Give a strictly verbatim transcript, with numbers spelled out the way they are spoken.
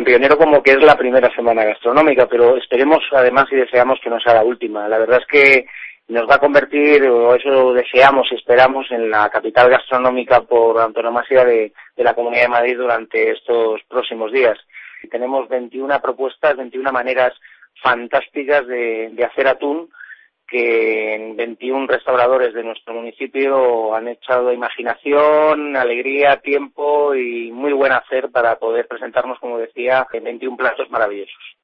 tan pionero como que es la primera semana gastronómica, pero esperemos además y deseamos que no sea la última. La verdad es que nos va a convertir, o eso deseamos y esperamos, en la capital gastronómica por antonomasia de, de la Comunidad de Madrid durante estos próximos días. Tenemos veintiuna propuestas, veintiuna maneras fantásticas de, de hacer atún, que en veintiún restauradores de nuestro municipio han echado imaginación, alegría, tiempo y muy buen hacer para poder presentarnos, como decía, en veintiún platos maravillosos.